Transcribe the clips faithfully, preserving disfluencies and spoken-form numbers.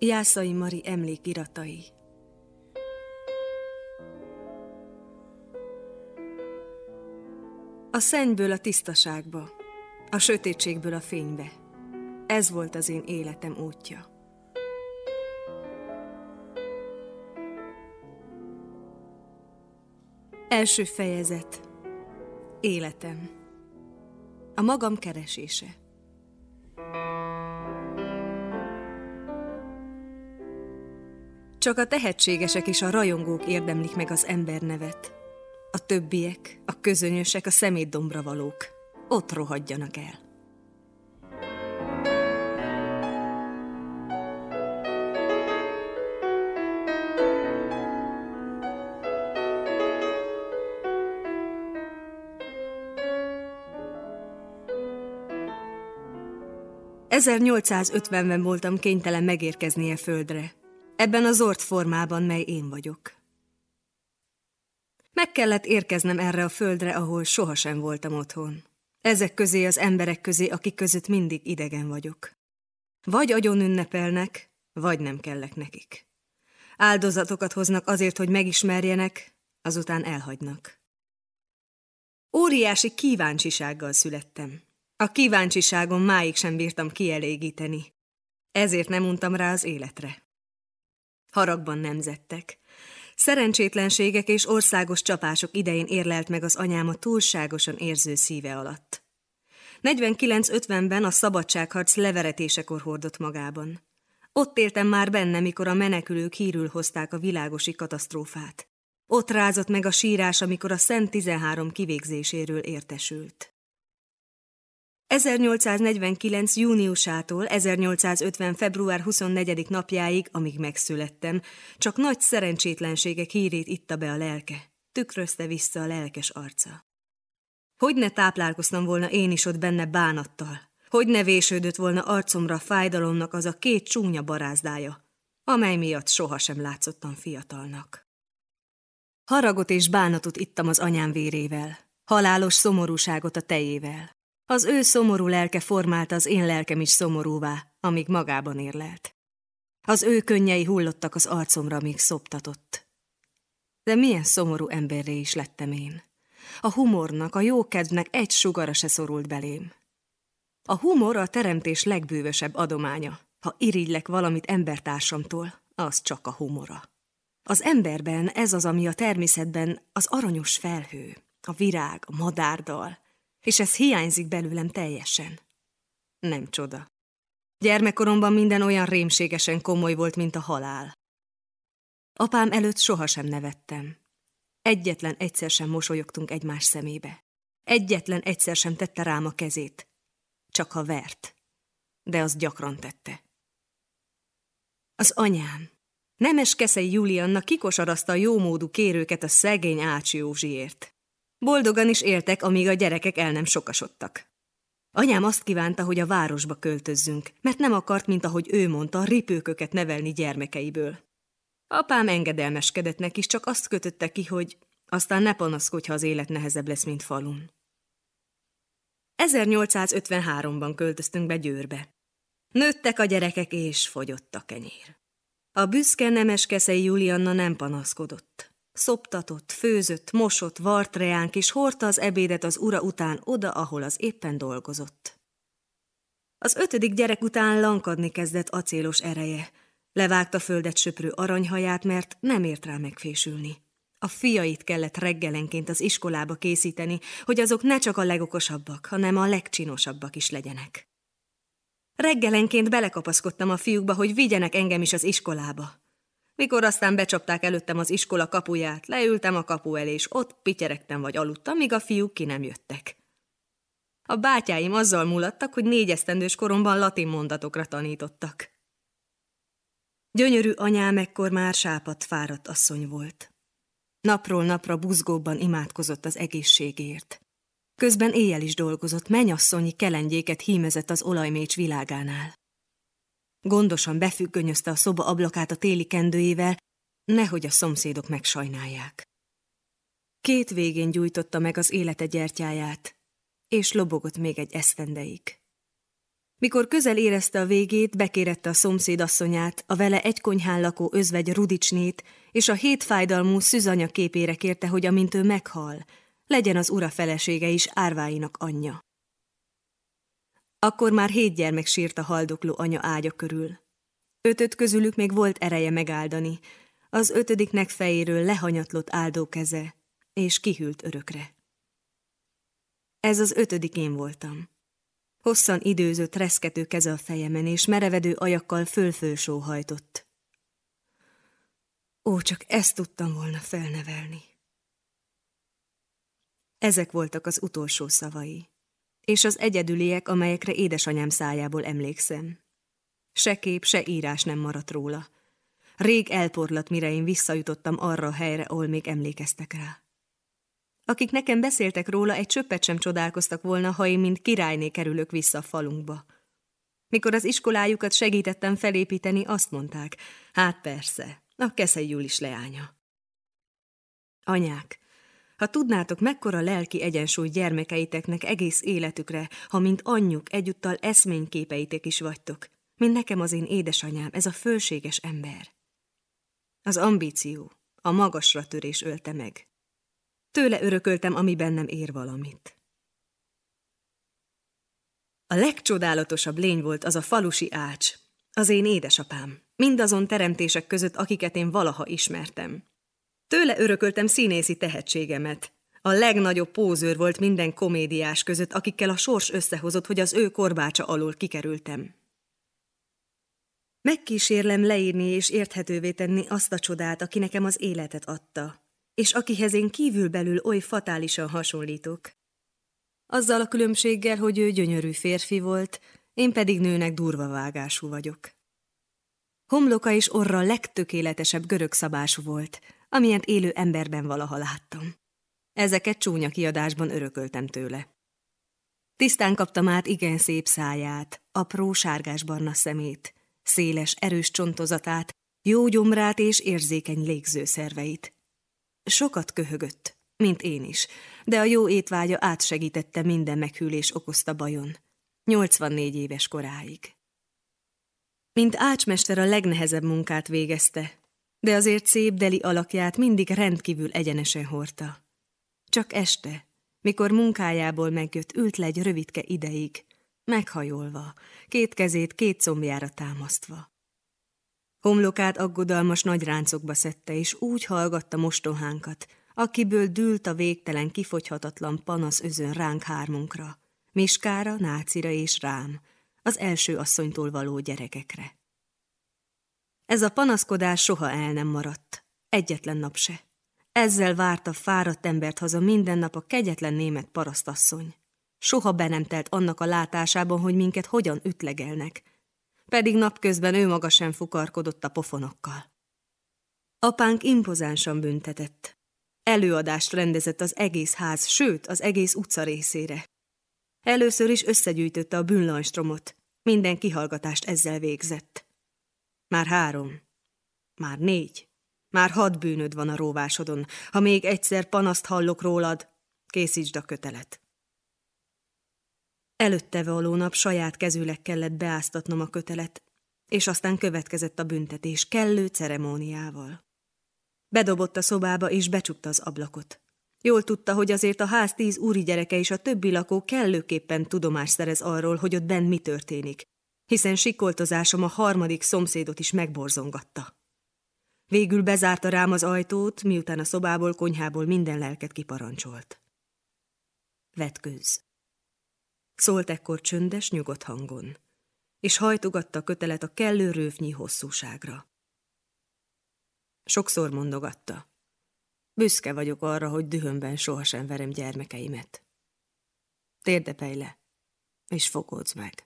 Jászai Mari emlékiratai. A szennyből a tisztaságba, a sötétségből a fénybe. Ez volt az én életem útja. Első fejezet. Életem. A magam keresése. Csak a tehetségesek és a rajongók érdemlik meg az embernevet. A többiek, a közönyösek, a szemétdombra valók. Ott rohadjanak el. ezernyolcszázötvenben voltam kénytelen megérkezni a földre. Ebben az ort formában, mely én vagyok. Meg kellett érkeznem erre a földre, ahol sohasem voltam otthon. Ezek közé az emberek közé, akik között mindig idegen vagyok. Vagy agyon ünnepelnek, vagy nem kellek nekik. Áldozatokat hoznak azért, hogy megismerjenek, azután elhagynak. Óriási kíváncsisággal születtem. A kíváncsiságom máig sem bírtam kielégíteni. Ezért nem untam rá az életre. Haragban nemzettek. Szerencsétlenségek és országos csapások idején érlelt meg az anyám a túlságosan érző szíve alatt. negyvenkilenc ötvenben a szabadságharc leveretésekor hordott magában. Ott éltem már benne, mikor a menekülők hírül hozták a világosi katasztrófát. Ott rázott meg a sírás, amikor a Szent tizenhárom kivégzéséről értesült. ezernyolcszáznegyvenkilenc júniusától ezernyolcszázötven február huszonnegyedik napjáig, amíg megszülettem, csak nagy szerencsétlenségek hírét itta be a lelke, tükrözte vissza a lelkes arca. Hogy ne táplálkoztam volna én is ott benne bánattal, hogy ne vésődött volna arcomra a fájdalomnak az a két csúnya barázdája, amely miatt sohasem látszottam fiatalnak. Haragot és bánatot ittam az anyám vérével, halálos szomorúságot a tejével. Az ő szomorú lelke formálta az én lelkem is szomorúvá, amíg magában érlelt. Az ő könnyei hullottak az arcomra, amíg szoptatott. De milyen szomorú emberré is lettem én. A humornak, a jókedvnek egy sugara se szorult belém. A humor a teremtés legbűvösebb adománya. Ha irigylek valamit embertársamtól, az csak a humora. Az emberben ez az, ami a természetben az aranyos felhő, a virág, a madárdal, és ez hiányzik belőlem teljesen. Nem csoda. Gyermekkoromban minden olyan rémségesen komoly volt, mint a halál. Apám előtt sohasem nevettem. Egyetlen egyszer sem mosolyogtunk egymás szemébe. Egyetlen egyszer sem tette rám a kezét. Csak ha vert. De azt gyakran tette. Az anyám, Nemeskeszei Julianna kikosarazta a jómódú kérőket a szegény Ács Józsiért. Boldogan is éltek, amíg a gyerekek el nem sokasodtak. Anyám azt kívánta, hogy a városba költözzünk, mert nem akart, mint ahogy ő mondta, ripőköket nevelni gyermekeiből. Apám engedelmeskedett neki, is csak azt kötötte ki, hogy aztán ne panaszkodj, ha az élet nehezebb lesz, mint falun. ezernyolcszázötvenháromban költöztünk be Győrbe. Nőttek a gyerekek, és fogyott a kenyér. A büszke Nemeskeszei Julianna nem panaszkodott. Szoptatott, főzött, mosott, vart reánk, és hordta az ebédet az ura után oda, ahol az éppen dolgozott. Az ötödik gyerek után lankadni kezdett acélos ereje. Levágta földet söprő aranyhaját, mert nem ért rá megfésülni. A fiait kellett reggelenként az iskolába készíteni, hogy azok ne csak a legokosabbak, hanem a legcsinosabbak is legyenek. Reggelenként belekapaszkodtam a fiúkba, hogy vigyenek engem is az iskolába. Mikor aztán becsapták előttem az iskola kapuját, leültem a kapu elé, és ott pityeregtem vagy aludtam, míg a fiúk ki nem jöttek. A bátyáim azzal mulattak, hogy négyesztendős koromban latin mondatokra tanítottak. Gyönyörű anyám ekkor már sápadt, fáradt asszony volt. Napról napra buzgóbban imádkozott az egészségért. Közben éjjel is dolgozott, mennyasszonyi kelendjéket hímezett az olajmécs világánál. Gondosan befüggönyözte a szoba ablakát a téli kendőjével, nehogy a szomszédok megsajnálják. Két végén gyújtotta meg az élete gyertyáját, és lobogott még egy esztendeig. Mikor közel érezte a végét, bekérette a szomszédasszonyát, a vele egy konyhán lakó özvegy Rudicsnét, és a hétfájdalmú szűzanya képére kérte, hogy amint ő meghal, legyen az ura felesége is árváinak anyja. Akkor már hét gyermek sírt a haldokló anya ágya körül. Ötöt közülük még volt ereje megáldani, az ötödiknek fejéről lehanyatlott áldó keze, és kihűlt örökre. Ez az ötödik én voltam. Hosszan időzött, reszkető keze a fejemen, és merevedő ajakkal föl-föl sóhajtott. Ó, csak ezt tudtam volna felnevelni. Ezek voltak az utolsó szavai, és az egyedüliek, amelyekre édesanyám szájából emlékszem. Se kép, se írás nem maradt róla. Rég elporlat, mire én visszajutottam arra a helyre, ahol még emlékeztek rá. Akik nekem beszéltek róla, egy csöppet sem csodálkoztak volna, ha én mint királyné kerülök vissza a falunkba. Mikor az iskolájukat segítettem felépíteni, azt mondták, hát persze, a Keszei Julis leánya. Anyák, ha tudnátok, mekkora lelki egyensúly gyermekeiteknek egész életükre, ha mint anyjuk egyúttal eszményképeitek is vagytok, mint nekem az én édesanyám, ez a fölséges ember. Az ambíció, a magasra törés ölte meg. Tőle örököltem, ami bennem ér valamit. A legcsodálatosabb lény volt az a falusi Ács, az én édesapám, mindazon teremtések között, akiket én valaha ismertem. Tőle örököltem színészi tehetségemet. A legnagyobb pózőr volt minden komédiás között, akikkel a sors összehozott, hogy az ő korbácsa alól kikerültem. Megkísérlem leírni és érthetővé tenni azt a csodát, aki nekem az életet adta, és akihez én kívülbelül oly fatálisan hasonlítok. Azzal a különbséggel, hogy ő gyönyörű férfi volt, én pedig nőnek durva vágású vagyok. Homloka és orra a legtökéletesebb görög szabású volt, amilyent élő emberben valaha láttam. Ezeket csúnya kiadásban örököltem tőle. Tisztán kaptam át igen szép száját, apró sárgásbarna szemét, széles, erős csontozatát, jó gyomrát és érzékeny légzőszerveit. Sokat köhögött, mint én is, de a jó étvágya átsegítette minden meghűlés okozta bajon. nyolcvannégy éves koráig. Mint ácsmester a legnehezebb munkát végezte, de azért szép deli alakját mindig rendkívül egyenesen hordta. Csak este, mikor munkájából megjött, ült le egy rövidke ideig, meghajolva, két kezét két combjára támasztva. Homlokát aggodalmas nagy ráncokba szedte, és úgy hallgatta mostohánkat, akiből dűlt a végtelen, kifogyhatatlan panasz özön ránk hármunkra, Miskára, Nácira és rám, az első asszonytól való gyerekekre. Ez a panaszkodás soha el nem maradt, egyetlen nap se. Ezzel várta fáradt embert haza minden nap a kegyetlen német parasztasszony. Soha be nem telt annak a látásában, hogy minket hogyan ütlegelnek, pedig napközben ő maga sem fukarkodott a pofonokkal. Apánk impozánsan büntetett. Előadást rendezett az egész ház, sőt az egész utca részére. Először is összegyűjtötte a bűnlajstromot, minden kihallgatást ezzel végzett. Már három, már négy, már hat bűnöd van a róvásodon, ha még egyszer panaszt hallok rólad, készítsd a kötelet. Előtte való nap saját kezűleg kellett beáztatnom a kötelet, és aztán következett a büntetés kellő ceremóniával. Bedobott a szobába, és becsukta az ablakot. Jól tudta, hogy azért a ház tíz úri gyereke és a többi lakó kellőképpen tudomást szerez arról, hogy ott benn mi történik, hiszen sikoltozásom a harmadik szomszédot is megborzongatta. Végül bezárta rám az ajtót, miután a szobából, konyhából minden lelket kiparancsolt. Vetkőz. Szólt ekkor csöndes, nyugodt hangon, és hajtogatta a kötelet a kellő rövnyi hosszúságra. Sokszor mondogatta. Büszke vagyok arra, hogy dühömben sohasem verem gyermekeimet. Térdepelj le, és fogódzd meg.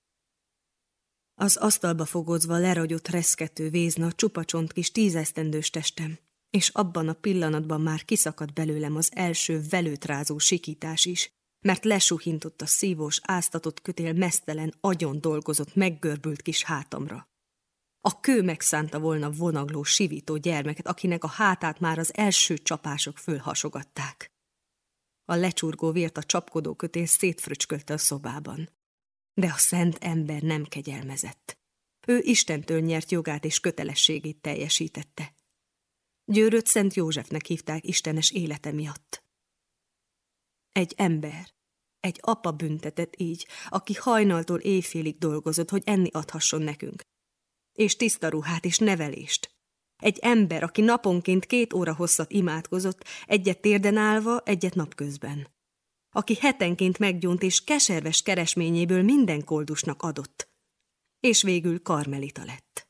Az asztalba fogódzva leragyott reszkető vézna csupa csont kis tízesztendős testem, és abban a pillanatban már kiszakadt belőlem az első velőtrázó sikítás is, mert lesuhintott a szívós, áztatott kötél meztelen, agyon dolgozott, meggörbült kis hátamra. A kő megszánta volna vonagló, sivító gyermeket, akinek a hátát már az első csapások fölhasogatták. A lecsurgó vért a csapkodó kötél szétfröcskölte a szobában. De a szent ember nem kegyelmezett. Ő Istentől nyert jogát és kötelességét teljesítette. Győröt Szent Józsefnek hívták istenes élete miatt. Egy ember, egy apa büntetett így, aki hajnaltól éjfélig dolgozott, hogy enni adhasson nekünk. És tiszta ruhát és nevelést. Egy ember, aki naponként két óra hosszat imádkozott, egyet térden állva, egyet napközben. Aki hetenként meggyónt és keserves keresményéből minden koldusnak adott. És végül karmelita lett.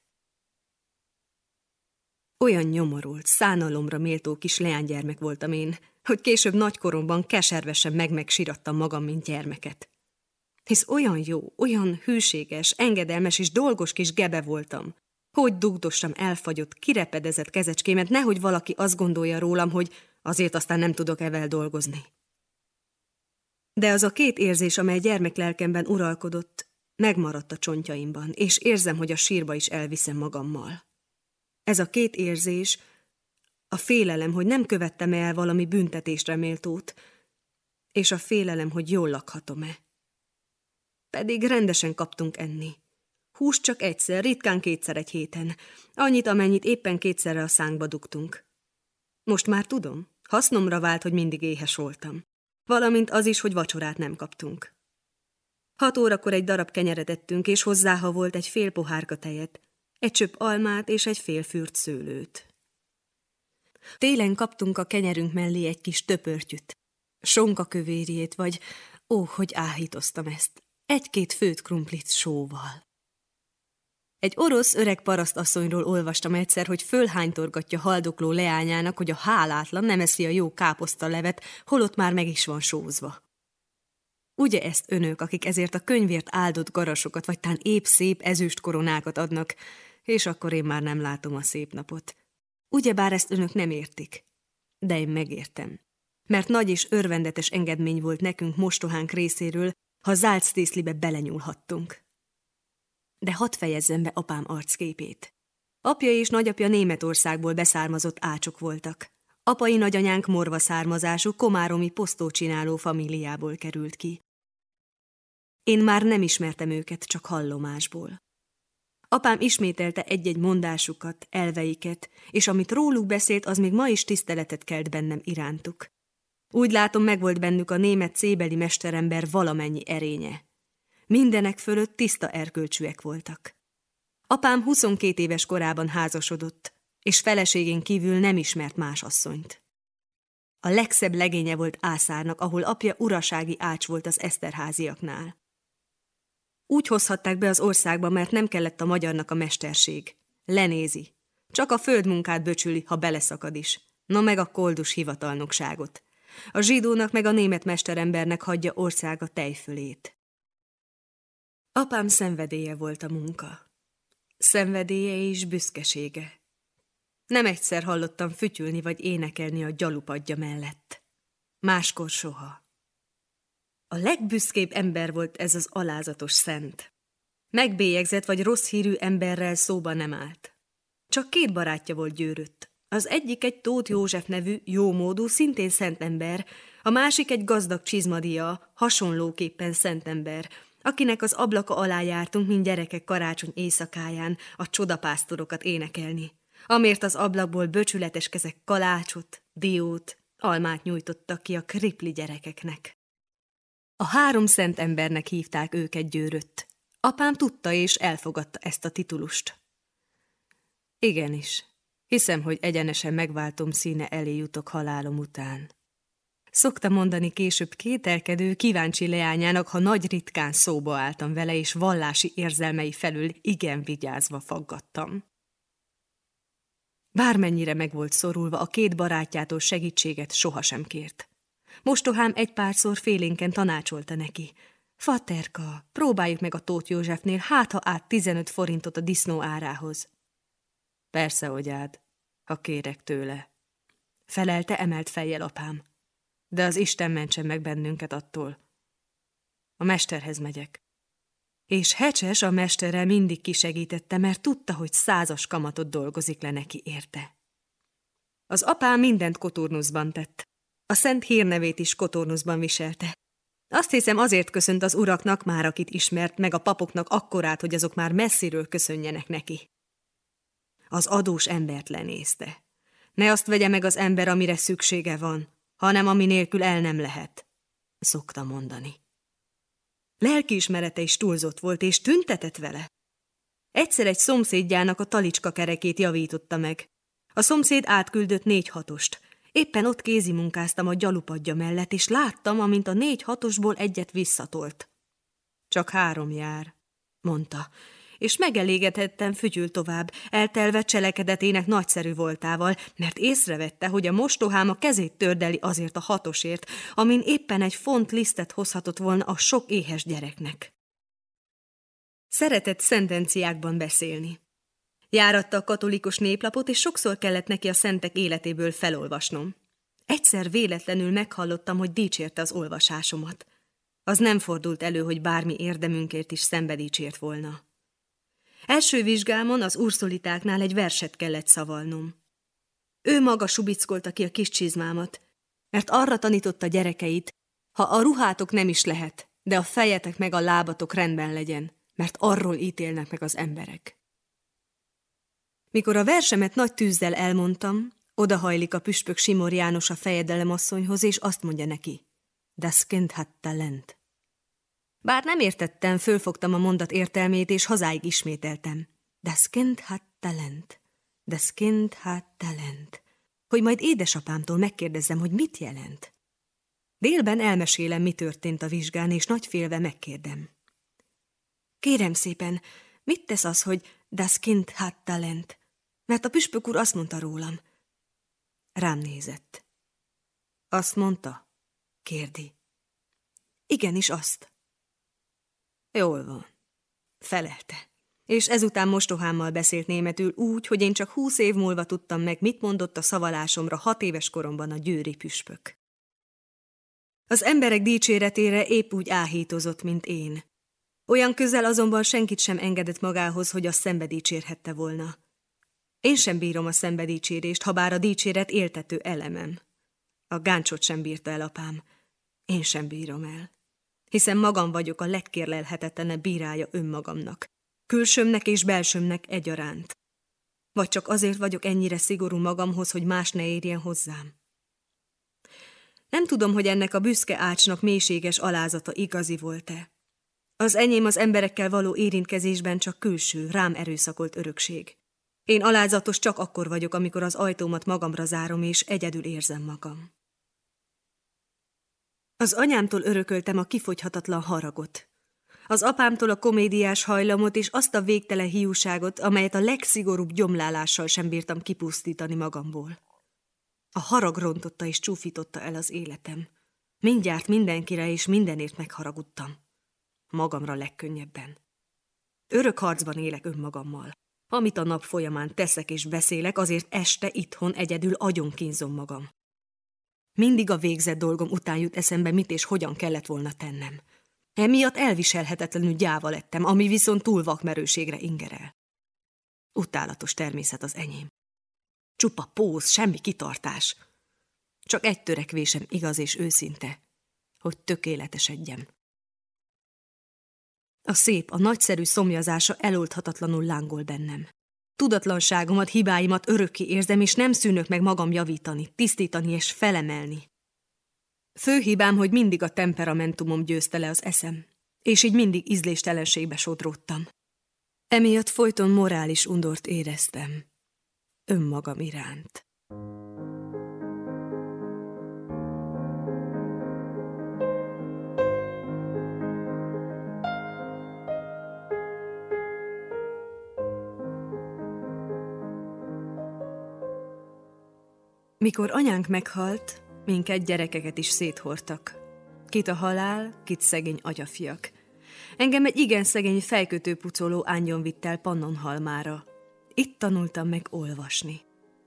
Olyan nyomorult, szánalomra méltó kis leánygyermek voltam én, hogy később nagykoromban keservesen meg-megsirattam magam, mint gyermeket. Hisz olyan jó, olyan hűséges, engedelmes és dolgos kis gebe voltam, hogy dugdossam elfagyott, kirepedezett kezecskémet, nehogy valaki azt gondolja rólam, hogy azért aztán nem tudok evel dolgozni. De az a két érzés, amely gyermeklelkemben uralkodott, megmaradt a csontjaimban, és érzem, hogy a sírba is elviszem magammal. Ez a két érzés, a félelem, hogy nem követtem el valami büntetésre méltót, és a félelem, hogy jól lakhatom-e. Pedig rendesen kaptunk enni. Húst csak egyszer, ritkán kétszer egy héten. Annyit, amennyit éppen kétszerre a szánkba dugtunk. Most már tudom, hasznomra vált, hogy mindig éhes voltam. Valamint az is, hogy vacsorát nem kaptunk. Hat órakor egy darab kenyeret ettünk, és hozzá, ha volt, egy fél pohárka tejet, egy csöpp almát és egy fél fürt szőlőt. Télen kaptunk a kenyerünk mellé egy kis töpörtyűt, sonkakövérjét, vagy, ó, hogy áhítoztam ezt, egy-két főtt krumplit sóval. Egy orosz öreg parasztasszonyról olvastam egyszer, hogy fölhánytorgatja haldokló leányának, hogy a hálátlan nem eszi a jó káposztalevet, holott már meg is van sózva. Ugye ezt önök, akik ezért a könyvért áldott garasokat, vagy tán épp szép ezüst koronákat adnak, és akkor én már nem látom a szép napot. Ugyebár ezt önök nem értik, de én megértem. Mert nagy és örvendetes engedmény volt nekünk mostohánk részéről, ha Zálctészlibe belenyúlhattunk. De hadd fejezzem be apám arcképét. Apja és nagyapja Németországból beszármazott ácsok voltak. Apai nagyanyánk morva származású, komáromi posztócsináló famíliából került ki. Én már nem ismertem őket, csak hallomásból. Apám ismételte egy-egy mondásukat, elveiket, és amit róluk beszélt, az még ma is tiszteletet kelt bennem irántuk. Úgy látom, megvolt bennük a német cébeli mesterember valamennyi erénye. Mindenek fölött tiszta erkölcsűek voltak. Apám huszonkét éves korában házasodott, és feleségén kívül nem ismert más asszonyt. A legszebb legénye volt Ászárnak, ahol apja urasági ács volt az Eszterháziaknál. Úgy hozhatták be az országba, mert nem kellett a magyarnak a mesterség. Lenézi. Csak a földmunkát böcsüli, ha beleszakad is. Na meg a koldus hivatalnokságot. A zsidónak meg a német mesterembernek hagyja országa tejfölét. Apám szenvedélye volt a munka. Szenvedélye és büszkesége. Nem egyszer hallottam fütyülni vagy énekelni a gyalupadja mellett. Máskor soha. A legbüszkébb ember volt ez az alázatos szent. Megbélyegzett vagy rossz hírű emberrel szóba nem állt. Csak két barátja volt Győrött. Az egyik egy Tóth József nevű, jómódú, szintén szent ember, a másik egy gazdag csizmadia, hasonlóképpen szent ember, akinek az ablaka alá jártunk, mint gyerekek karácsony éjszakáján a csodapásztorokat énekelni, amért az ablakból böcsületes kezek kalácsot, diót, almát nyújtottak ki a kripli gyerekeknek. A három szent embernek hívták őket Győrött. Apám tudta és elfogadta ezt a titulust. Igenis, hiszem, hogy egyenesen megváltom színe elé jutok halálom után. Szokta mondani később kételkedő, kíváncsi leányának, ha nagy ritkán szóba álltam vele, és vallási érzelmei felül igen vigyázva faggattam. Bármennyire meg volt szorulva, a két barátjától segítséget sohasem kért. Mostohám egy párszor félénken tanácsolta neki. Faterka, próbáljuk meg a Tóth Józsefnél, hát ha át tizenöt forintot a disznó árához. Persze, hogy ád, ha kérek tőle, felelte emelt fejjel apám. De az Isten mentsen meg bennünket attól. A mesterhez megyek. És Hecses a mestere mindig kisegítette, mert tudta, hogy százas kamatot dolgozik le neki érte. Az apám mindent Kotornuszban tett. A szent hírnevét is Kotornuszban viselte. Azt hiszem, azért köszönt az uraknak már, akit ismert, meg a papoknak akkorát, hogy azok már messziről köszönjenek neki. Az adós embert lenézte. Ne azt vegye meg az ember, amire szüksége van, hanem ami nélkül el nem lehet, szokta mondani. Lelkiismerete is túlzott volt, és tüntetett vele. Egyszer egy szomszédjának a talicska kerekét javította meg. A szomszéd átküldött négy hatost. Éppen ott kézimunkáztam a gyalupadja mellett, és láttam, amint a négy hatosból egyet visszatolt. Csak három jár, mondta, és megelégedhettem fütyül tovább, eltelve cselekedetének nagyszerű voltával, mert észrevette, hogy a mostohám a kezét tördeli azért a hatosért, amin éppen egy font lisztet hozhatott volna a sok éhes gyereknek. Szeretett szentenciákban beszélni. Járatta a katolikus néplapot, és sokszor kellett neki a szentek életéből felolvasnom. Egyszer véletlenül meghallottam, hogy dicsérte az olvasásomat. Az nem fordult elő, hogy bármi érdemünkért is szembe dicsért volna. Első vizsgámon az urszolitáknál egy verset kellett szavalnom. Ő maga subickolta ki a kis csizmámat, mert arra tanította gyerekeit, ha a ruhátok nem is lehet, de a fejetek meg a lábatok rendben legyen, mert arról ítélnek meg az emberek. Mikor a versemet nagy tűzzel elmondtam, odahajlik a püspök Simor János a fejedelemasszonyhoz, és azt mondja neki, das Kind hat Talent. Bár nem értettem, fölfogtam a mondat értelmét, és hazáig ismételtem. Das Kind hat Talent, das Kind hat Talent, hogy majd édesapámtól megkérdezzem, hogy mit jelent. Délben elmesélem, mi történt a vizsgán, és nagy félve megkérdem. Kérem szépen, mit tesz az, hogy das Kind hat Talent? Mert a püspök úr azt mondta rólam. Rám nézett. Azt mondta? Kérdi. Igenis azt. Jól van, felelte. És ezután mostohámmal beszélt németül úgy, hogy én csak húsz év múlva tudtam meg, mit mondott a szavalásomra hat éves koromban a győri püspök. Az emberek dicséretére épp úgy áhítozott, mint én. Olyan közel azonban senkit sem engedett magához, hogy azt szembe dicsérhette volna. Én sem bírom a szembe dicsérést, ha bár a dicséret éltető elemem. A gáncsot sem bírta el apám. Én sem bírom el. Hiszen magam vagyok a legkérlelhetetlenebb bírája önmagamnak. Külsőmnek és belsőmnek egyaránt. Vagy csak azért vagyok ennyire szigorú magamhoz, hogy más ne érjen hozzám. Nem tudom, hogy ennek a büszke ácsnak mélységes alázata igazi volt-e. Az enyém az emberekkel való érintkezésben csak külső, rám erőszakolt örökség. Én alázatos csak akkor vagyok, amikor az ajtómat magamra zárom, és egyedül érzem magam. Az anyámtól örököltem a kifogyhatatlan haragot. Az apámtól a komédiás hajlamot és azt a végtelen hiúságot, amelyet a legszigorúbb gyomlálással sem bírtam kipusztítani magamból. A harag rontotta és csúfította el az életem. Mindjárt mindenkire és mindenért megharagudtam. Magamra legkönnyebben. Örök harcban élek önmagammal. Amit a nap folyamán teszek és beszélek, azért este itthon egyedül agyonkínzom magam. Mindig a végzett dolgom után jut eszembe, mit és hogyan kellett volna tennem. Emiatt elviselhetetlenül gyáva lettem, ami viszont túl vakmerőségre ingerel. Utálatos természet az enyém. Csupa póz, semmi kitartás. Csak egy törekvésem igaz és őszinte, hogy tökéletesedjem. A szép, a nagyszerű szomjazása eloldhatatlanul lángol bennem. Tudatlanságomat, hibáimat örökké érzem, és nem szűnök meg magam javítani, tisztítani és felemelni. Fő hibám, hogy mindig a temperamentumom győzte le az eszem, és így mindig ízléstelenségbe sodródtam. Emiatt folyton morális undort éreztem önmagam iránt. Mikor anyánk meghalt, minket gyerekeket is széthordtak. Kit a halál, kit szegény agyafiak. Engem egy igen szegény fejkötőpucoló ángyon vitt el Pannonhalmára. Itt tanultam meg olvasni.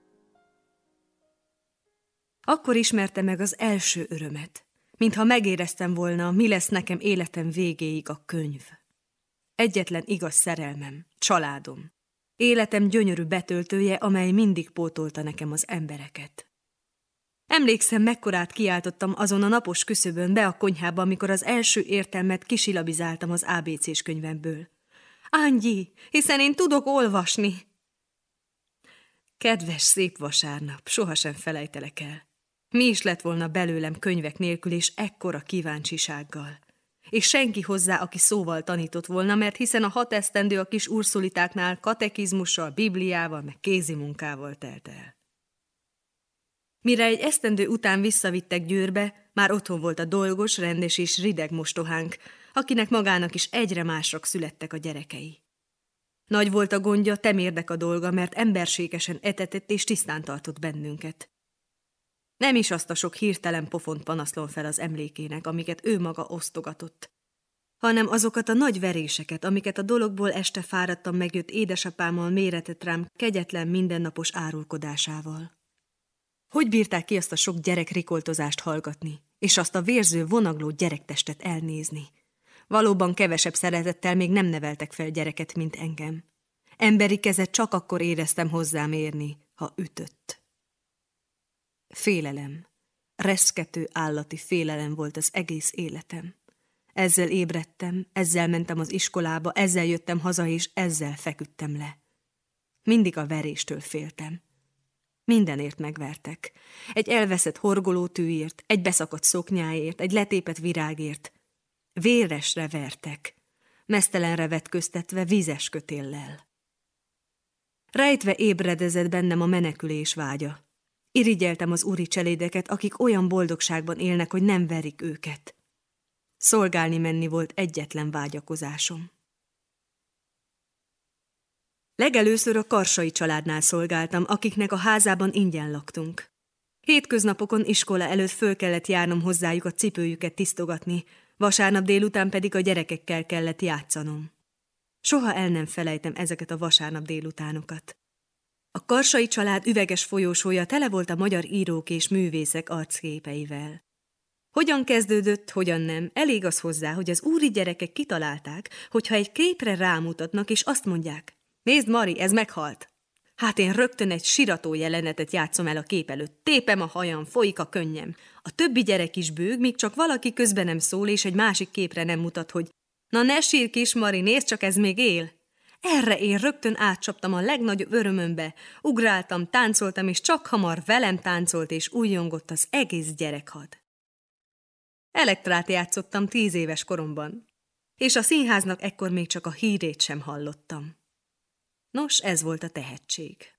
Akkor ismertem meg az első örömet, mintha megéreztem volna, mi lesz nekem életem végéig a könyv. Egyetlen igaz szerelmem, családom. Életem gyönyörű betöltője, amely mindig pótolta nekem az embereket. Emlékszem, mekkorát kiáltottam azon a napos küszöbön be a konyhába, amikor az első értelmet kisilabizáltam az á bé cés könyvemből. Ángyi, hiszen én tudok olvasni! Kedves, szép vasárnap, sohasem felejtelek el. Mi is lett volna belőlem könyvek nélkül és ekkora kíváncsisággal. És senki hozzá, aki szóval tanított volna, mert hiszen a hat esztendő a kis urszulitáknál katekizmussal, bibliával, meg kézimunkával telt el. Mire egy esztendő után visszavittek Győrbe, már otthon volt a dolgos, rendes és rideg mostohánk, akinek magának is egyre mások születtek a gyerekei. Nagy volt a gondja, temérdek a dolga, mert emberségesen etetett és tisztán tartott bennünket. Nem is azt a sok hirtelen pofont panaszlom fel az emlékének, amiket ő maga osztogatott, hanem azokat a nagy veréseket, amiket a dologból este fáradtan megjött édesapámmal méretett rám kegyetlen mindennapos árulkodásával. Hogy bírták ki azt a sok gyerek rikoltozást hallgatni, és azt a vérző, vonagló gyerektestet elnézni? Valóban kevesebb szeretettel még nem neveltek fel gyereket, mint engem. Emberi kezet csak akkor éreztem hozzám érni, ha ütött. Félelem, reszkető állati félelem volt az egész életem. Ezzel ébredtem, ezzel mentem az iskolába, ezzel jöttem haza, és ezzel feküdtem le. Mindig a veréstől féltem. Mindenért megvertek. Egy elveszett horgolótűért, egy beszakadt szoknyáért, egy letépett virágért. Véresre vertek, meztelenre vetköztetve vízes kötéllel. Rejtve ébredezett bennem a menekülés vágya. Irigyeltem az úri cselédeket, akik olyan boldogságban élnek, hogy nem verik őket. Szolgálni menni volt egyetlen vágyakozásom. Legelőször a Karsai családnál szolgáltam, akiknek a házában ingyen laktunk. Hétköznapokon iskola előtt föl kellett járnom hozzájuk a cipőjüket tisztogatni, vasárnap délután pedig a gyerekekkel kellett játszanom. Soha el nem felejtem ezeket a vasárnap délutánokat. A Karsai család üveges folyósója tele volt a magyar írók és művészek arcképeivel. Hogyan kezdődött, hogyan nem, elég az hozzá, hogy az úri gyerekek kitalálták, hogyha egy képre rámutatnak és azt mondják, nézd, Mari, ez meghalt. Hát én rögtön egy sirató jelenetet játszom el a kép előtt, tépem a hajam, folyik a könnyem. A többi gyerek is bőg, míg csak valaki közben nem szól, és egy másik képre nem mutat, hogy na ne sírj, kis Mari, nézd csak, ez még él. Erre én rögtön átcsaptam a legnagyobb örömömbe, ugráltam, táncoltam, és csak hamar velem táncolt és újjongott az egész gyerekhad. Elektrát játszottam tíz éves koromban, és a színháznak ekkor még csak a hírét sem hallottam. Nos, ez volt a tehetség.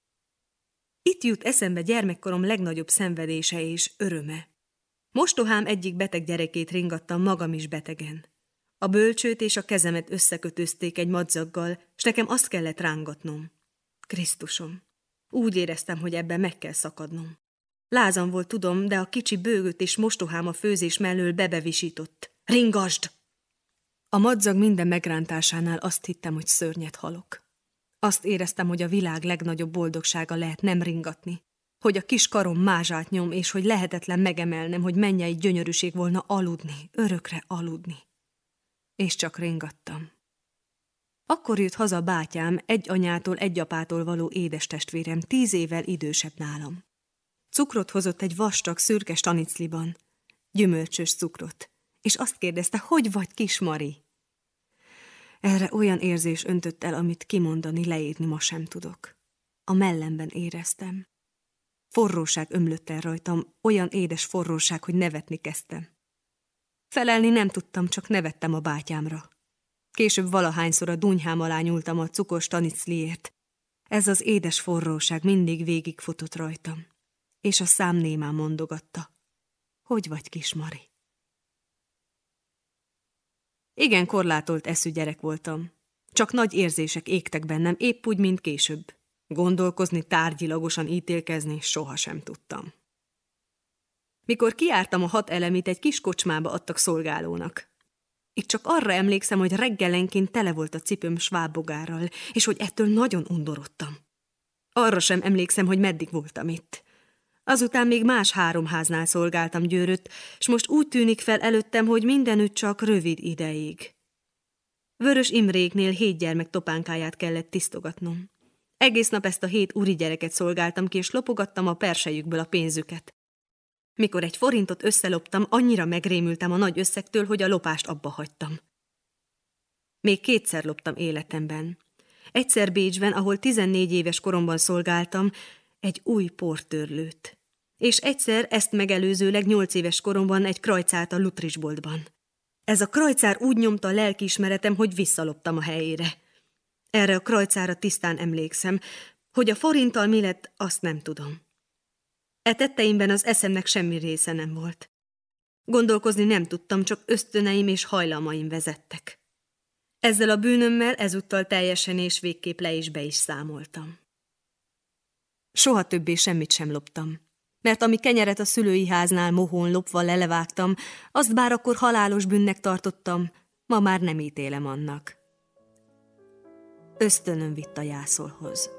Itt jut eszembe gyermekkorom legnagyobb szenvedése és öröme. Mostohám egyik beteg gyerekét ringattam magam is betegen. A bölcsőt és a kezemet összekötözték egy madzaggal, s nekem azt kellett rángatnom. Krisztusom! Úgy éreztem, hogy ebben meg kell szakadnom. Lázam volt, tudom, de a kicsi bőgött és mostohám a főzés mellől bebevisított. Ringasd! A madzag minden megrántásánál azt hittem, hogy szörnyet halok. Azt éreztem, hogy a világ legnagyobb boldogsága lehet nem ringatni, hogy a kis karom mázsát nyom, és hogy lehetetlen megemelnem, hogy mennyei gyönyörűség volna aludni, örökre aludni. És csak ringattam. Akkor jött haza bátyám, egy anyától, egy apától való édes testvérem, tíz évvel idősebb nálam. Cukrot hozott egy vastag, szürke stanicliban, gyümölcsös cukrot, és azt kérdezte, hogy vagy, kis Mari? Erre olyan érzés öntött el, amit kimondani, leírni ma sem tudok. A mellemben éreztem. Forróság ömlött el rajtam, olyan édes forróság, hogy nevetni kezdtem. Felelni nem tudtam, csak nevettem a bátyámra. Később valahányszor a dunyhám alá nyúltam a cukos tanicliért. Ez az édes forróság mindig végigfutott rajtam, és a szám némán mondogatta. Hogy vagy, kis Mari? Igen korlátolt eszű gyerek voltam. Csak nagy érzések égtek bennem, épp úgy, mint később. Gondolkozni, tárgyilagosan ítélkezni sohasem tudtam. Mikor kijártam a hat elemit, egy kis kocsmába adtak szolgálónak. Itt csak arra emlékszem, hogy reggelenként tele volt a cipőm svábbogárral, és hogy ettől nagyon undorodtam. Arra sem emlékszem, hogy meddig voltam itt. Azután még más három háznál szolgáltam Győrött, s most úgy tűnik fel előttem, hogy mindenütt csak rövid ideig. Vörös Imréknél hét gyermek topánkáját kellett tisztogatnom. Egész nap ezt a hét úri gyereket szolgáltam ki, és lopogattam a persejükből a pénzüket. Mikor egy forintot összeloptam, annyira megrémültem a nagy összegtől, hogy a lopást abba hagytam. Még kétszer loptam életemben. Egyszer Bécsben, ahol tizennégy éves koromban szolgáltam, egy új portörlőt. És egyszer ezt megelőzőleg nyolc éves koromban egy krajcárt a lutrisboltban. Ez a krajcár úgy nyomta a lelkiismeretem, hogy visszaloptam a helyére. Erre a krajcára tisztán emlékszem, hogy a forinttal mi lett, azt nem tudom. E tetteimben az eszemnek semmi része nem volt. Gondolkozni nem tudtam, csak ösztöneim és hajlamaim vezettek. Ezzel a bűnömmel ezúttal teljesen és végképp le is be is számoltam. Soha többé semmit sem loptam, mert ami kenyeret a szülői háznál mohón lopva lelevágtam, azt bár akkor halálos bűnnek tartottam, ma már nem ítélem annak. Ösztönöm vitt a jászolhoz.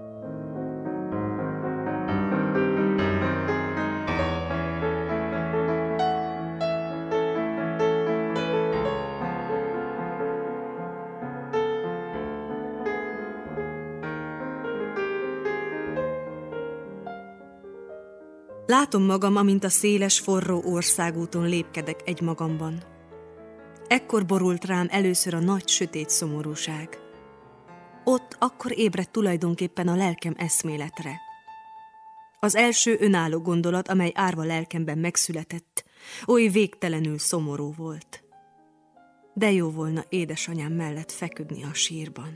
Látom magam, amint a széles, forró országúton lépkedek egy magamban. Ekkor borult rám először a nagy, sötét szomorúság. Ott akkor ébredt tulajdonképpen a lelkem eszméletre. Az első önálló gondolat, amely árva lelkemben megszületett, oly végtelenül szomorú volt. De jó volna édesanyám mellett feküdni a sírban.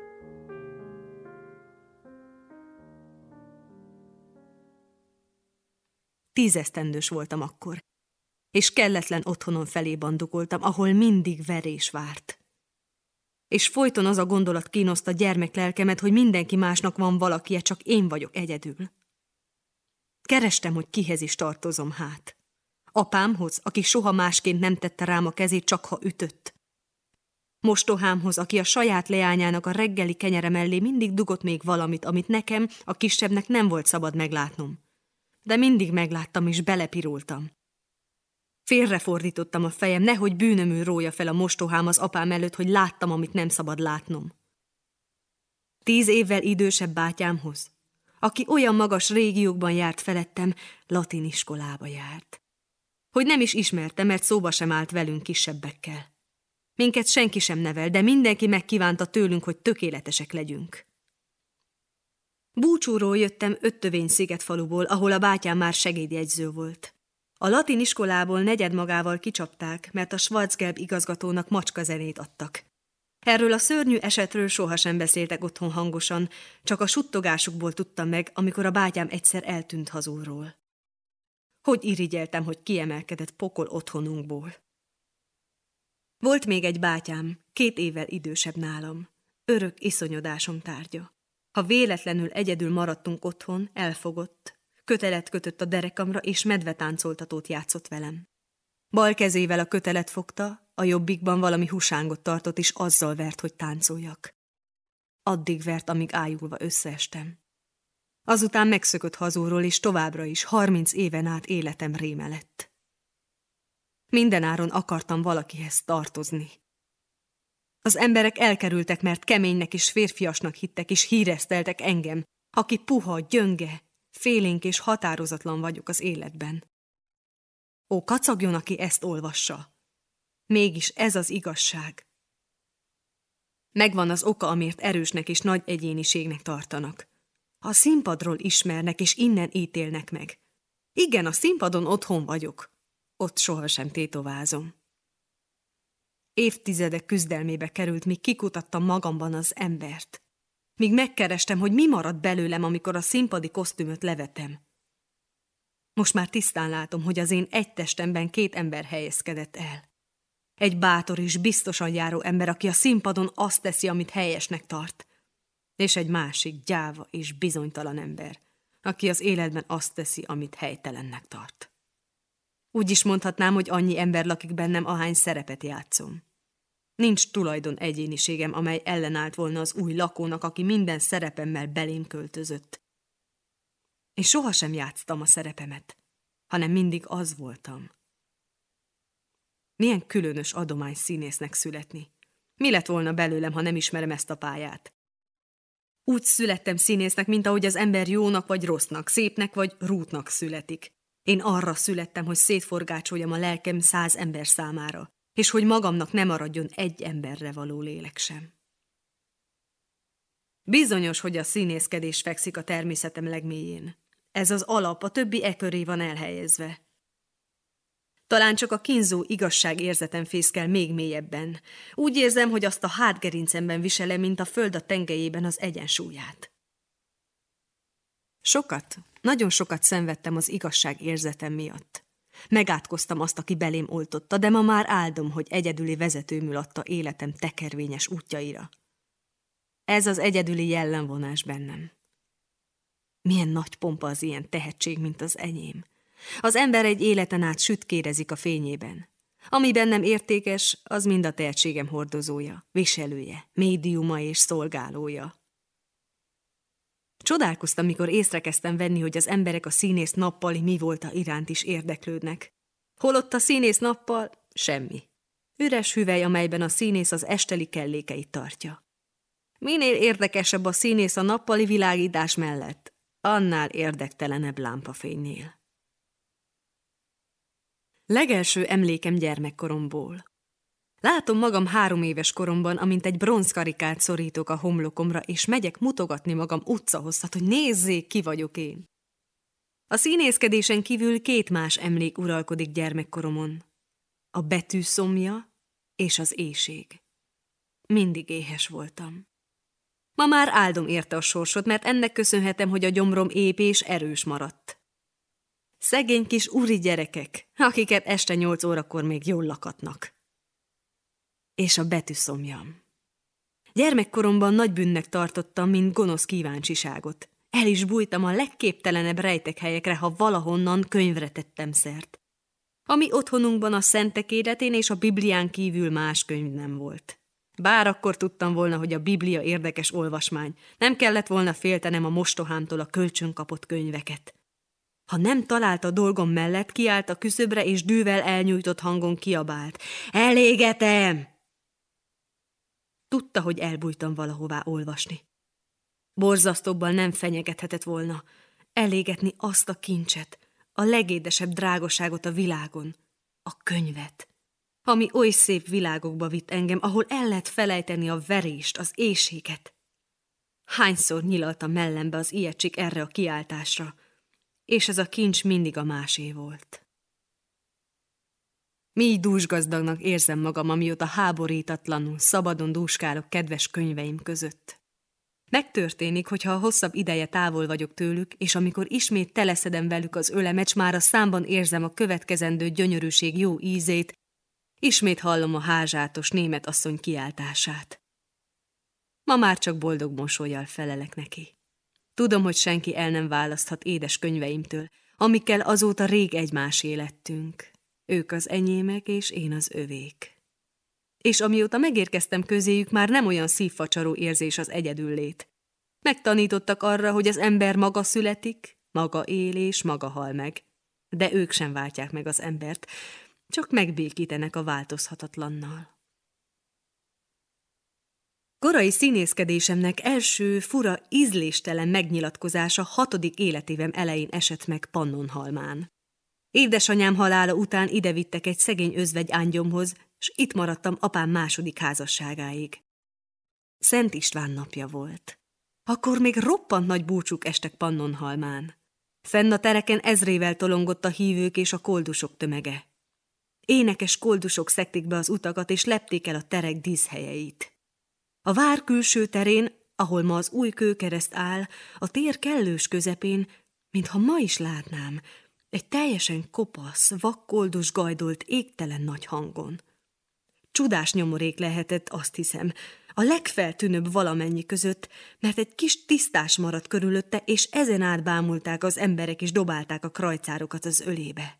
Tízesztendős voltam akkor, és kelletlen otthonon felé bandukoltam, ahol mindig verés várt. És folyton az a gondolat kínoszta gyermeklelkemet, hogy mindenki másnak van valakie, csak én vagyok egyedül. Kerestem, hogy kihez is tartozom hát. Apámhoz, aki soha másként nem tette rám a kezét, csak ha ütött. Mostohámhoz, aki a saját leányának a reggeli kenyere mellé mindig dugott még valamit, amit nekem, a kisebbnek nem volt szabad meglátnom. De mindig megláttam és belepirultam. Félrefordítottam a fejem, nehogy bűnömül rója fel a mostohám az apám előtt, hogy láttam, amit nem szabad látnom. Tíz évvel idősebb bátyámhoz, aki olyan magas régiókban járt felettem, latin iskolába járt. Hogy nem is ismerte, mert szóba sem állt velünk kisebbekkel. Minket senki sem nevel, de mindenki megkívánta tőlünk, hogy tökéletesek legyünk. Búcsúról jöttem Öttövény-sziget faluból, ahol a bátyám már segédjegyző volt. A latin iskolából negyed magával kicsapták, mert a Schwarzgelb igazgatónak macskazenét adtak. Erről a szörnyű esetről sohasem beszéltek otthon hangosan, csak a suttogásukból tudtam meg, amikor a bátyám egyszer eltűnt hazulról. Hogy irigyeltem, hogy kiemelkedett pokol otthonunkból. Volt még egy bátyám, két évvel idősebb nálam, örök iszonyodásom tárgya. Ha véletlenül egyedül maradtunk otthon, elfogott, kötelet kötött a derekamra, és medvetáncoltatót játszott velem. Bal kezével a kötelet fogta, a jobbikban valami husángot tartott, és azzal vert, hogy táncoljak. Addig vert, amíg ájulva összeestem. Azután megszökött hazulról, és továbbra is harminc éven át életem réme lett. Mindenáron akartam valakihez tartozni. Az emberek elkerültek, mert keménynek és férfiasnak hittek, és híreszteltek engem, aki puha, gyönge, félénk és határozatlan vagyok az életben. Ó, kacagjon, aki ezt olvassa! Mégis ez az igazság. Megvan az oka, amiért erősnek és nagy egyéniségnek tartanak. A színpadról ismernek, és innen ítélnek meg. Igen, a színpadon otthon vagyok. Ott sohasem tétovázom. Évtizedek küzdelmébe került, míg kikutattam magamban az embert. Míg megkerestem, hogy mi marad belőlem, amikor a színpadi kosztümöt levetem. Most már tisztán látom, hogy az én egy testemben két ember helyezkedett el. Egy bátor és biztosan járó ember, aki a színpadon azt teszi, amit helyesnek tart. És egy másik gyáva és bizonytalan ember, aki az életben azt teszi, amit helytelennek tart. Úgy is mondhatnám, hogy annyi ember lakik bennem, ahány szerepet játszom. Nincs tulajdon egyéniségem, amely ellenállt volna az új lakónak, aki minden szerepemmel belém költözött. Én sohasem játsztam a szerepemet, hanem mindig az voltam. Milyen különös adomány színésznek születni. Mi lett volna belőlem, ha nem ismerem ezt a pályát? Úgy születtem színésznek, mint ahogy az ember jónak vagy rossznak, szépnek vagy rútnak születik. Én arra születtem, hogy szétforgácsoljam a lelkem száz ember számára, és hogy magamnak ne maradjon egy emberre való lélek sem. Bizonyos, hogy a színészkedés fekszik a természetem legmélyén. Ez az alap, a többi e köré van elhelyezve. Talán csak a kínzó igazság érzetem fészkel még mélyebben. Úgy érzem, hogy azt a hátgerincemben viselem, mint a föld a tengelyében az egyensúlyát. Sokat, nagyon sokat szenvedtem az igazság érzetem miatt. Megátkoztam azt, aki belém oltotta, de ma már áldom, hogy egyedüli vezetőmül adta életem tekervényes útjaira. Ez az egyedüli jellemvonás bennem. Milyen nagy pompa az ilyen tehetség, mint az enyém. Az ember egy életen át sütkérezik a fényében. Ami bennem értékes, az mind a tehetségem hordozója, viselője, médiuma és szolgálója. Csodálkoztam, mikor észrekezdtem venni, hogy az emberek a színész nappali mi volta iránt is érdeklődnek. Holott a színész nappal semmi. Üres hüvely, amelyben a színész az esteli kellékeit tartja. Minél érdekesebb a színész a nappali világítás mellett, annál érdektelenebb lámpafénynél. Legelső emlékem gyermekkoromból. Látom magam három éves koromban, amint egy bronzkarikát szorítok a homlokomra, és megyek mutogatni magam utcahosszat, hogy nézzék, ki vagyok én. A színészkedésen kívül két más emlék uralkodik gyermekkoromon. A betűszomja és az éhség. Mindig éhes voltam. Ma már áldom érte a sorsot, mert ennek köszönhetem, hogy a gyomrom ép és erős maradt. Szegény kis uri gyerekek, akiket este nyolc órakor még jól lakatnak. És a betűszomjam. Gyermekkoromban nagy bűnnek tartottam, mint gonosz kíváncsiságot. El is bújtam a legképtelenebb rejtekhelyekre, ha valahonnan könyvre tettem szert. Ami otthonunkban a szentek életén és a Biblián kívül más könyv nem volt. Bár akkor tudtam volna, hogy a Biblia érdekes olvasmány, nem kellett volna féltenem a mostohámtól a kölcsön kapott könyveket. Ha nem találta dolgom mellett, kiállt a küszöbre, és dűvel elnyújtott hangon kiabált. Elégetem! Tudta, hogy elbújtam valahová olvasni. Borzasztóbbal nem fenyegethetett volna. Elégetni azt a kincset, a legédesebb drágaságot a világon, a könyvet, ami oly szép világokba vitt engem, ahol el lehet felejteni a verést, az éhséget. Hányszor nyilalta mellembe az ijegység erre a kiáltásra, és ez a kincs mindig a másé volt. Mély dúsgazdagnak érzem magam, amióta háborítatlanul, szabadon dúskálok kedves könyveim között. Megtörténik, hogyha a hosszabb ideje távol vagyok tőlük, és amikor ismét teleszedem velük az ölemet, s már a számban érzem a következendő gyönyörűség jó ízét, ismét hallom a házsátos német asszony kiáltását. Ma már csak boldog mosollyal felelek neki. Tudom, hogy senki el nem választhat édes könyveimtől, amikkel azóta rég egymásé lettünk. Ők az enyémek, és én az övék. És amióta megérkeztem közéjük, már nem olyan szívfacsaró érzés az egyedüllét. Megtanítottak arra, hogy az ember maga születik, maga él és maga hal meg. De ők sem váltják meg az embert, csak megbékítenek a változhatatlannal. Korai színészkedésemnek első, fura, ízléstelen megnyilatkozása hatodik életévem elején esett meg Pannonhalmán. Édesanyám halála után idevittek egy szegény özvegy ángyomhoz, s itt maradtam apám második házasságáig. Szent István napja volt. Akkor még roppant nagy búcsúk estek Pannonhalmán. Fenn a tereken ezrével tolongott a hívők és a koldusok tömege. Énekes koldusok szekték be az utakat, és lepték el a terek díszhelyeit. A vár külső terén, ahol ma az új kőkereszt áll, a tér kellős közepén, mintha ma is látnám, egy teljesen kopasz, vakkoldus gajdolt égtelen nagy hangon. Csudás nyomorék lehetett, azt hiszem, a legfeltűnőbb valamennyi között, mert egy kis tisztás maradt körülötte, és ezen át bámulták az emberek, és dobálták a krajcárokat az ölébe.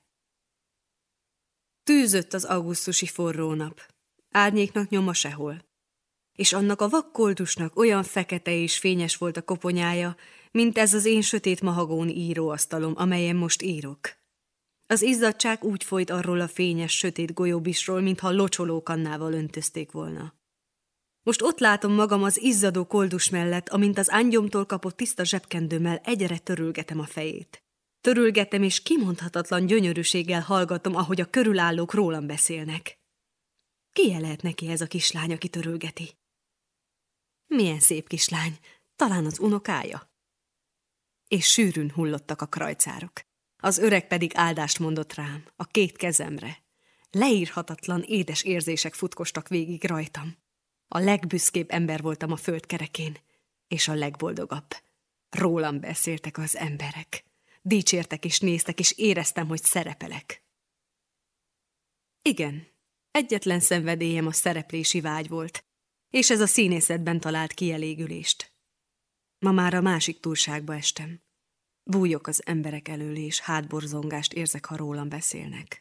Tűzött az augusztusi forró nap. Árnyéknak nyoma sehol. És annak a vakkoldusnak olyan fekete és fényes volt a koponyája, mint ez az én sötét mahagóni íróasztalom, amelyen most írok. Az izzadtság úgy folyt arról a fényes, sötét golyóbisról, mintha locsolókannával öntözték volna. Most ott látom magam az izzadó koldus mellett, amint az ángyomtól kapott tiszta zsebkendőmmel egyre törölgetem a fejét. Törülgetem, és kimondhatatlan gyönyörűséggel hallgatom, ahogy a körülállók rólam beszélnek. Ki lehet neki ez a kislány, aki törülgeti? Milyen szép kislány, talán az unokája. És sűrűn hullottak a krajcárok. Az öreg pedig áldást mondott rám, a két kezemre. Leírhatatlan, édes érzések futkostak végig rajtam. A legbüszkébb ember voltam a földkerekén, és a legboldogabb. Rólam beszéltek az emberek. Dicsértek és néztek, és éreztem, hogy szerepelek. Igen, egyetlen szenvedélyem a szereplési vágy volt, és ez a színészetben talált kielégülést. Ma már a másik túlságba estem. Bújok az emberek elől, és hátborzongást érzek, ha rólam beszélnek.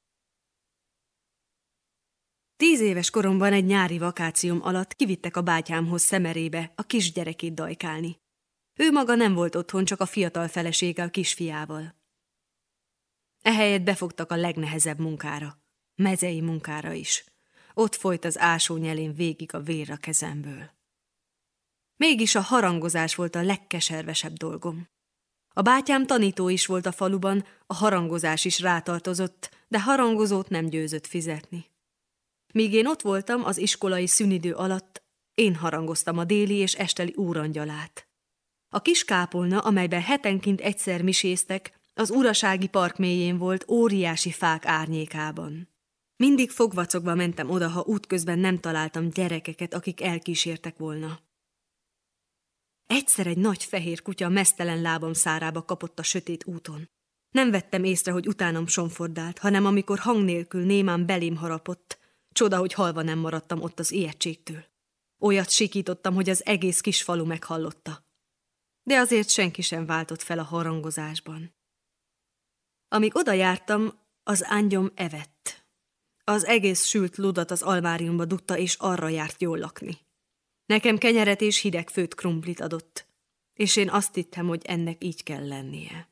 Tíz éves koromban egy nyári vakációm alatt kivittek a bátyámhoz Szemerébe a kisgyerekét dajkálni. Ő maga nem volt otthon, csak a fiatal felesége a kisfiával. Ehelyett befogtak a legnehezebb munkára, mezei munkára is. Ott folyt az ásónyelén végig a vér a kezemből. Mégis a harangozás volt a legkeservesebb dolgom. A bátyám tanító is volt a faluban, a harangozás is rátartozott, de harangozót nem győzött fizetni. Míg én ott voltam az iskolai szünidő alatt, én harangoztam a déli és esteli úrangyalát. A kis kápolna, amelyben hetenként egyszer miséztek, az urasági park mélyén volt, óriási fák árnyékában. Mindig fogvacogva mentem oda, ha útközben nem találtam gyerekeket, akik elkísértek volna. Egyszer egy nagy fehér kutya meztelen lábam szárába kapott a sötét úton. Nem vettem észre, hogy utánam somfordált, hanem amikor hang nélkül némán belém harapott, csoda, hogy halva nem maradtam ott az ijegységtől. Olyat sikítottam, hogy az egész kis falu meghallotta. De azért senki sem váltott fel a harangozásban. Amíg oda jártam, az ángyom evett. Az egész sült ludat az alváriumba dugta, és arra járt jól lakni. Nekem kenyeret és hideg főtt krumplit adott, és én azt hittem, hogy ennek így kell lennie.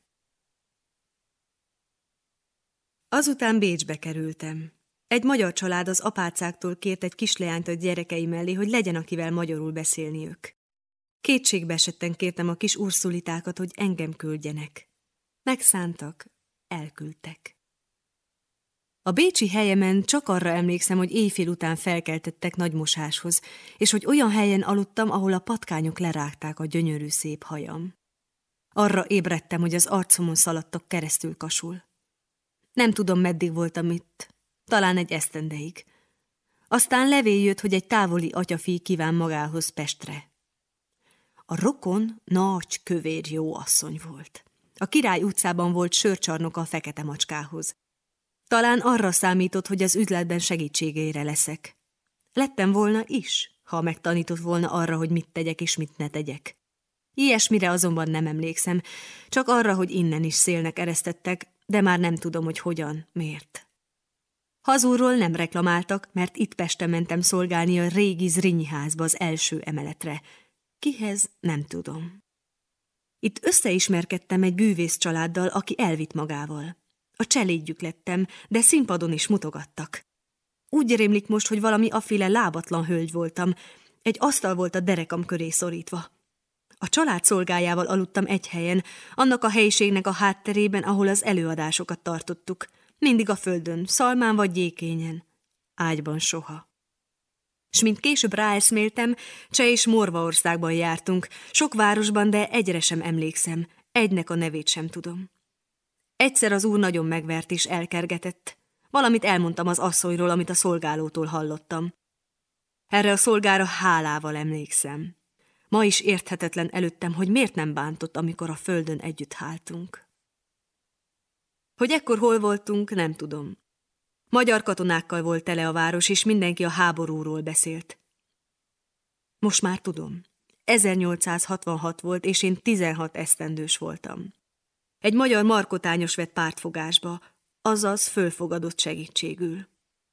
Azután Bécsbe kerültem. Egy magyar család az apácáktól kért egy kisleányt a gyerekei mellé, hogy legyen, akivel magyarul beszélniük. Kétségbe esetten kértem a kis urszulitákat, hogy engem küldjenek. Megszántak, elküldtek. A bécsi helyemen csak arra emlékszem, hogy éjfél után felkeltettek nagymosáshoz, és hogy olyan helyen aludtam, ahol a patkányok lerágták a gyönyörű szép hajam. Arra ébredtem, hogy az arcomon szaladtak keresztül kasul. Nem tudom, meddig voltam itt, talán egy esztendeig. Aztán levél jött, hogy egy távoli atyafi kíván magához Pestre. A rokon nagy, kövér jó asszony volt. A Király utcában volt sörcsarnoka a fekete macskához. Talán arra számított, hogy az üzletben segítségére leszek. Lettem volna is, ha megtanított volna arra, hogy mit tegyek és mit ne tegyek. Ilyesmire azonban nem emlékszem, csak arra, hogy innen is szélnek eresztettek, de már nem tudom, hogy hogyan, miért. Hazulról nem reklamáltak, mert itt Pesten mentem szolgálni a régi Zrínyi házba az első emeletre. Kihez, nem tudom. Itt összeismerkedtem egy bűvész családdal, aki elvitt magával. A cselédjük lettem, de színpadon is mutogattak. Úgy rémlik most, hogy valami afféle lábatlan hölgy voltam. Egy asztal volt a derekam köré szorítva. A család szolgájával aludtam egy helyen, annak a helyiségnek a hátterében, ahol az előadásokat tartottuk. Mindig a földön, szalmán vagy gyékényen. Ágyban soha. S mint később ráeszméltem, Cseh és Morvaországban jártunk, sok városban, de egyre sem emlékszem, egynek a nevét sem tudom. Egyszer az úr nagyon megvert és elkergetett. Valamit elmondtam az asszonyról, amit a szolgálótól hallottam. Erre a szolgára hálával emlékszem. Ma is érthetetlen előttem, hogy miért nem bántott, amikor a földön együtt háltunk. Hogy ekkor hol voltunk, nem tudom. Magyar katonákkal volt tele a város, és mindenki a háborúról beszélt. Most már tudom. ezernyolcszázhatvanhat volt, és én tizenhat esztendős voltam. Egy magyar markotányos vett pártfogásba, azaz fölfogadott segítségül.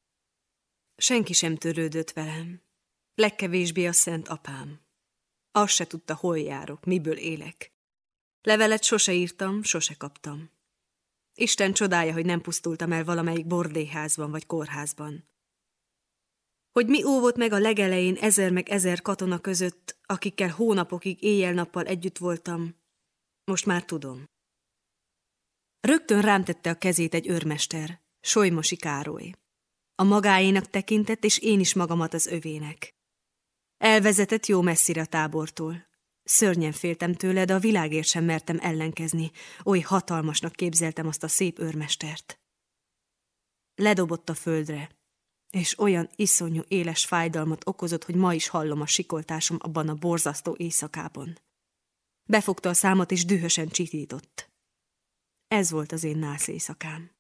Senki sem törődött velem, legkevésbé a szent apám. Azt se tudta, hol járok, miből élek. Levelet sose írtam, sose kaptam. Isten csodája, hogy nem pusztultam el valamelyik bordélyházban vagy kórházban. Hogy mi óvott meg a legelején ezer meg ezer katona között, akikkel hónapokig éjjel-nappal együtt voltam, most már tudom. Rögtön rám tette a kezét egy őrmester, Solymosi Károly. A magáénak tekintett, és én is magamat az övének. Elvezetett jó messzire a tábortól. Szörnyen féltem tőle, de a világért sem mertem ellenkezni, oly hatalmasnak képzeltem azt a szép őrmestert. Ledobott a földre, és olyan iszonyú éles fájdalmat okozott, hogy ma is hallom a sikoltásom abban a borzasztó éjszakában. Befogta a számat, és dühösen csitított. Ez volt az én nász éjszakám.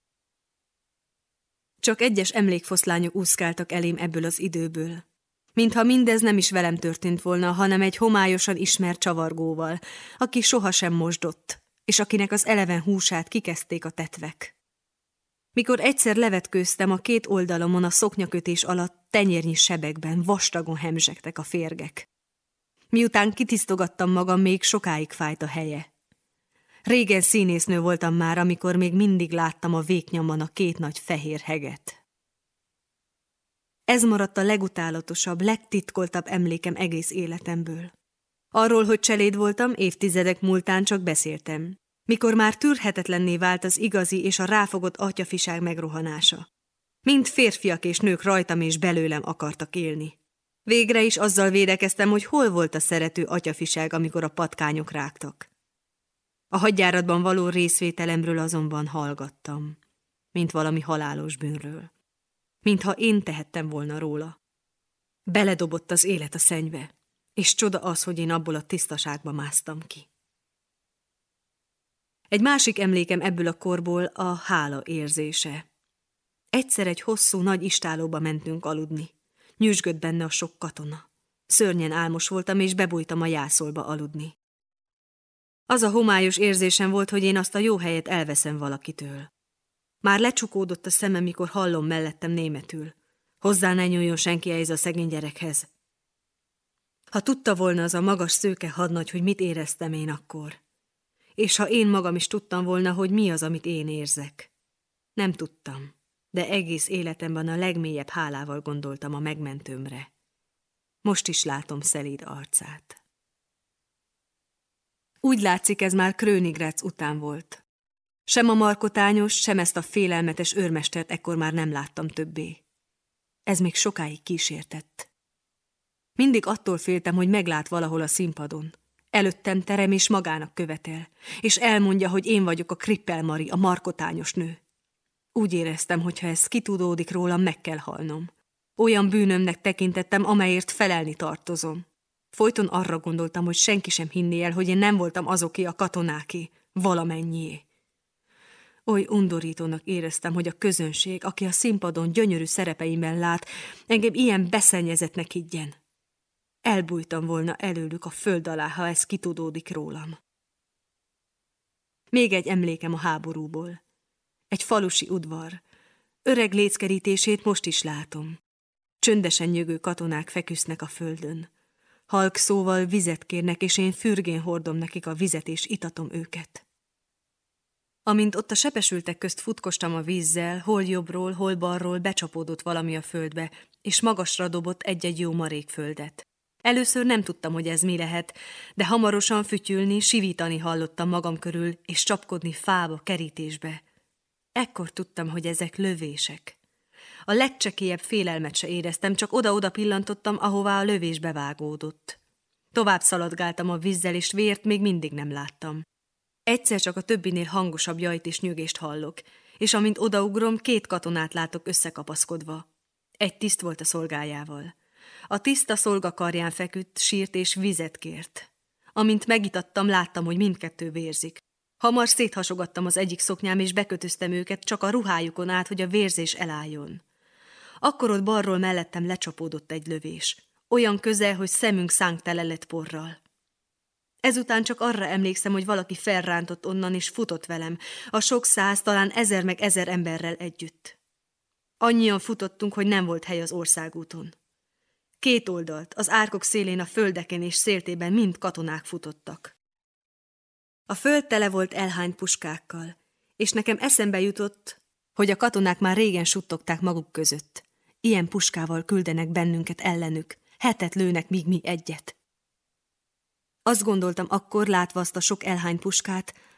Csak egyes emlékfoszlányok úszkáltak elém ebből az időből. Mintha mindez nem is velem történt volna, hanem egy homályosan ismert csavargóval, aki sohasem mosdott, és akinek az eleven húsát kikezdték a tetvek. Mikor egyszer levetkőztem, a két oldalomon a szoknyakötés alatt tenyérnyi sebekben vastagon hemzsegtek a férgek. Miután kitisztogattam magam, még sokáig fájt a helye. Régen színésznő voltam már, amikor még mindig láttam a véknyomban a két nagy fehér heget. Ez maradt a legutálatosabb, legtitkoltabb emlékem egész életemből. Arról, hogy cseléd voltam, évtizedek múltán csak beszéltem, mikor már tűrhetetlenné vált az igazi és a ráfogott atyafiság megrohanása. Mind férfiak és nők rajtam és belőlem akartak élni. Végre is azzal védekeztem, hogy hol volt a szerető atyafiság, amikor a patkányok rágtak. A hadjáratban való részvételemről azonban hallgattam, mint valami halálos bűnről. Mintha én tehettem volna róla. Beledobott az élet a szennybe, és csoda az, hogy én abból a tisztaságba másztam ki. Egy másik emlékem ebből a korból a hála érzése. Egyszer egy hosszú, nagy istálóba mentünk aludni. Nyüzsgött benne a sok katona. Szörnyen álmos voltam, és bebújtam a jászolba aludni. Az a homályos érzésem volt, hogy én azt a jó helyet elveszem valakitől. Már lecsukódott a szemem, mikor hallom mellettem németül. Hozzá ne nyúljon senki ehhez a szegény gyerekhez. Ha tudta volna az a magas szőke hadnagy, hogy mit éreztem én akkor. És ha én magam is tudtam volna, hogy mi az, amit én érzek. Nem tudtam, de egész életemben a legmélyebb hálával gondoltam a megmentőmre. Most is látom szelíd arcát. Úgy látszik, ez már Krönigrác után volt. Sem a markotányos, sem ezt a félelmetes őrmestert ekkor már nem láttam többé. Ez még sokáig kísértett. Mindig attól féltem, hogy meglát valahol a színpadon. Előttem terem és magának követel, és elmondja, hogy én vagyok a Krippel Mari, a markotányos nő. Úgy éreztem, hogy ha ez kitudódik rólam, meg kell halnom. Olyan bűnömnek tekintettem, amelyért felelni tartozom. Folyton arra gondoltam, hogy senki sem hinné el, hogy én nem voltam azoké a katonáké, valamennyié. Oly undorítónak éreztem, hogy a közönség, aki a színpadon gyönyörű szerepeimben lát, engem ilyen beszennyezettnek higgyen. Elbújtam volna előlük a föld alá, ha ez kitudódik rólam. Még egy emlékem a háborúból. Egy falusi udvar. Öreg léckerítését most is látom. Csöndesen nyögő katonák feküsznek a földön. Halk szóval vizet kérnek, és én fürgén hordom nekik a vizet, és itatom őket. Amint ott a sebesültek közt futkostam a vízzel, hol jobbról, hol balról becsapódott valami a földbe, és magasra dobott egy-egy jó marék földet. Először nem tudtam, hogy ez mi lehet, de hamarosan fütyülni, sivítani hallottam magam körül, és csapkodni fába, kerítésbe. Ekkor tudtam, hogy ezek lövések. A legcsekélyebb félelmet se éreztem, csak oda-oda pillantottam, ahová a lövés bevágódott. Tovább szaladgáltam a vízzel, és vért még mindig nem láttam. Egyszer csak a többinél hangosabb jajt és nyögést hallok, és amint odaugrom, két katonát látok összekapaszkodva. Egy tiszt volt a szolgájával. A tiszt a szolgakarján feküdt, sírt és vizet kért. Amint megitattam, láttam, hogy mindkettő vérzik. Hamar széthasogattam az egyik szoknyám, és bekötöztem őket csak a ruhájukon át, hogy a vérzés elálljon. Akkor ott balról mellettem lecsapódott egy lövés. Olyan közel, hogy szemünk szánk tele lett porral. Ezután csak arra emlékszem, hogy valaki felrántott onnan, és futott velem, a sok száz, talán ezer meg ezer emberrel együtt. Annyian futottunk, hogy nem volt hely az országúton. Két oldalt, az árkok szélén, a földeken és széltében mind katonák futottak. A föld tele volt elhányt puskákkal, és nekem eszembe jutott, hogy a katonák már régen suttogták maguk között. Ilyen puskával küldenek bennünket ellenük, hetet lőnek, míg mi egyet. Azt gondoltam akkor, látva azt a sok elhányt puskát,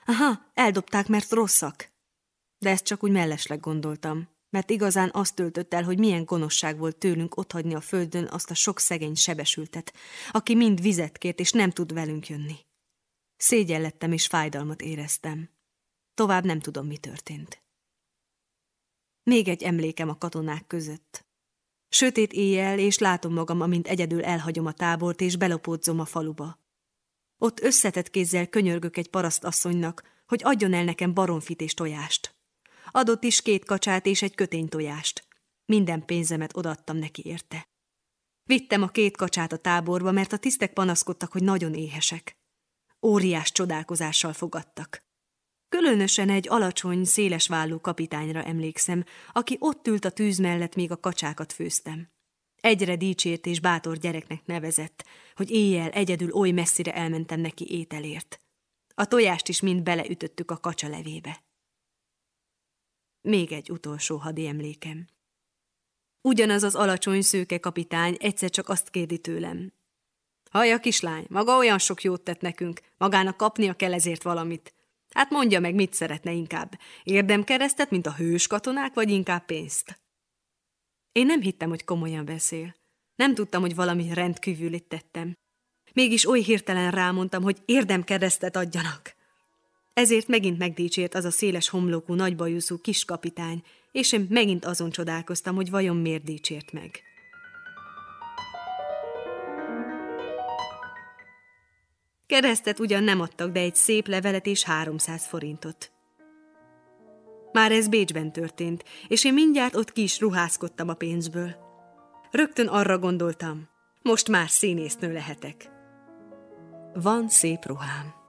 Aha, eldobták, mert rosszak. De ezt csak úgy mellesleg gondoltam, mert igazán azt töltött el, hogy milyen gonoszság volt tőlünk otthagyni a földön azt a sok szegény sebesültet, aki mind vizet kért, és nem tud velünk jönni. Szégyellettem és fájdalmat éreztem. Tovább nem tudom, mi történt. Még egy emlékem a katonák között. Sötét éjjel, és látom magam, amint egyedül elhagyom a tábort, és belopódzom a faluba. Ott összetett kézzel könyörgök egy parasztasszonynak, hogy adjon el nekem baromfit és tojást. Adott is két kacsát és egy kötény tojást. Minden pénzemet odaadtam neki érte. Vittem a két kacsát a táborba, mert a tisztek panaszkodtak, hogy nagyon éhesek. Óriás csodálkozással fogadtak. Különösen egy alacsony, szélesvállú kapitányra emlékszem, aki ott ült a tűz mellett, míg a kacsákat főztem. Egyre dicsért és bátor gyereknek nevezett, hogy éjjel egyedül oly messzire elmentem neki ételért. A tojást is mind beleütöttük a kacsa levébe. Még egy utolsó hadi emlékem. Ugyanaz az alacsony szőke kapitány egyszer csak azt kérdi tőlem. Hallja, kislány, maga olyan sok jót tett nekünk, magának kapnia kell ezért valamit. Hát mondja meg, mit szeretne inkább, érdemkeresztet, mint a hős katonák, vagy inkább pénzt? Én nem hittem, hogy komolyan beszél. Nem tudtam, hogy valami rendkívülit tettem. Mégis oly hirtelen rámondtam, hogy érdemkeresztet adjanak. Ezért megint megdicsért az a széles homlokú, nagybajuszú kis kapitány, és én megint azon csodálkoztam, hogy vajon miért dicsért meg. Keresztet ugyan nem adtak, de egy szép levelet és háromszáz forintot. Már ez Bécsben történt, és én mindjárt ott ki is ruházkodtam a pénzből. Rögtön arra gondoltam, most már színésznő lehetek. Van szép ruhám.